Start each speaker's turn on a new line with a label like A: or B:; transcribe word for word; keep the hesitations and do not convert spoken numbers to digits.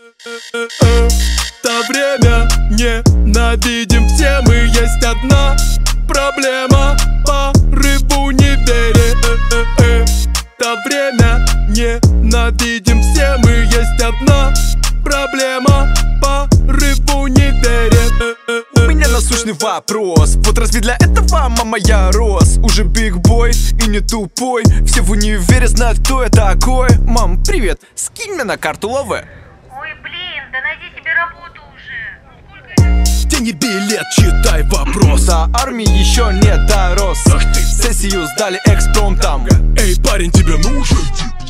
A: То время ненавидим все мы, есть одна проблема: порыв в универе. То время ненавидим все мы, есть одна проблема: порыв в универе.
B: У меня насущный вопрос: вот разве для этого мама я рос? Уже биг-бой и не тупой, все в универе знают, кто я такой. Мам, привет, скинь мне на карту лаве.
C: Ой, блин, да найди себе работу уже.
A: Тяни билет, читай вопрос.
B: До армии еще не дорос.
A: Ах ты.
B: Сессию сдали экспромтом.
A: Эй, парень, тебе нужен?